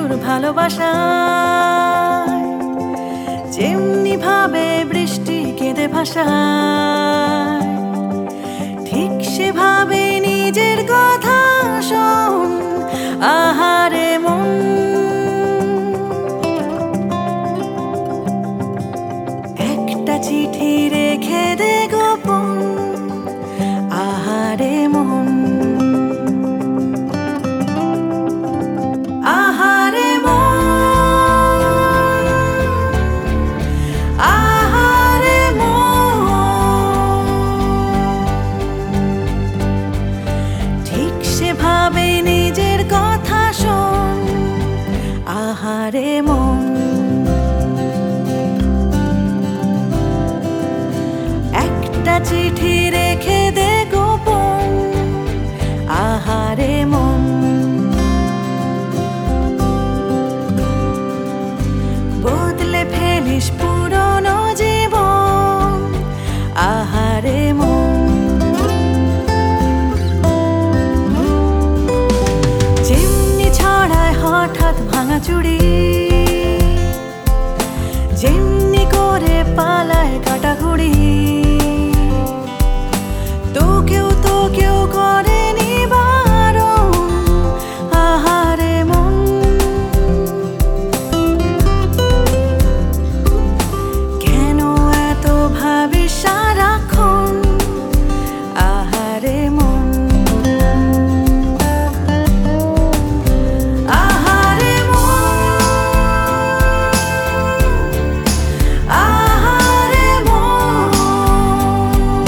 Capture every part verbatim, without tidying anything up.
নিষ্ঠুর ভালোবাসায়, যেমনি ভাবে বৃষ্টি কেঁদে ভাষায়, ঠিক সেভাবে নিজের কথা শোন। আহারে মন, একটা চিঠি রেখে দে গোপন। আহারে মন, আহারে মন, আহারে মন, ঠিক সেভাবে নিজের কথা শোন। আহারে মন, একটা চিঠি রেখে দে গোপন। আহারে মন, বদলে ফেলিস পুরনো জীবন। আহারে মন, যেমনি ছড়ায় হঠাৎ ভাঙা চুড়ি, যেমনি করে পালায় কাটা ঘুড়ি, তোকেও তোকেও করেনি বারণ। আহারে মন, কেন এত ভাবিস সারাক্ষণ। আহারে মন, আহারে মন, আহারে মন,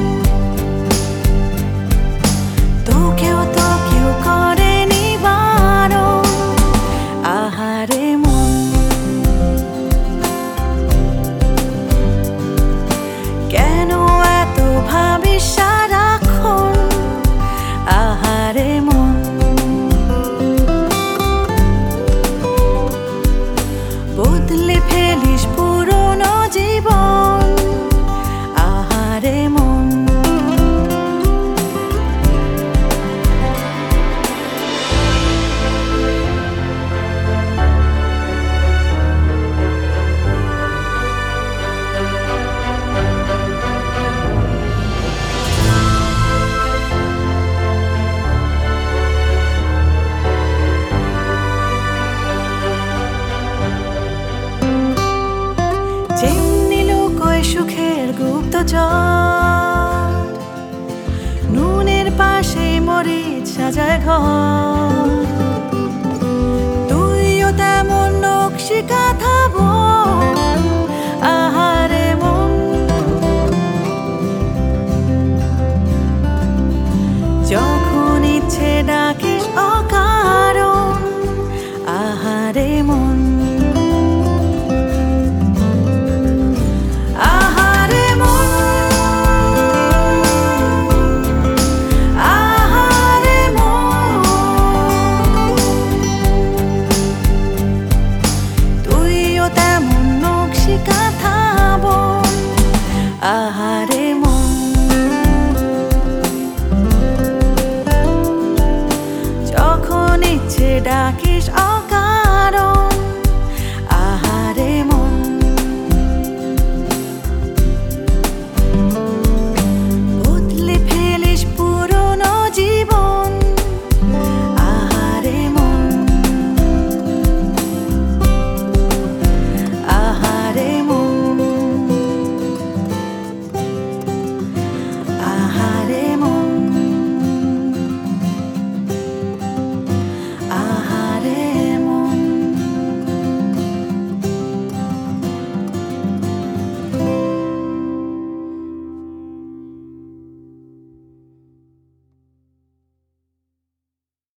তোকেও তোকেও করেনি বারণ। আহারে মন, কেন এত ভাবিস সারাক্ষণ। আহারে মন, বদলে ফেলিস পুরনো জীবন। আহারে মন, যেমনি লুকোয় সুখের গুপ্তচর, নুনের পাশে মরিচ সাজায় ঘর, তুইও তেমন নকশি কাঁথা বল। আহারে মন, যখন ইচ্ছে ডাকিস অকারণ। আহারে মন, আহারে মন, আহারে মন, তুইও তেমন নকশি কাঁথা বল। আহা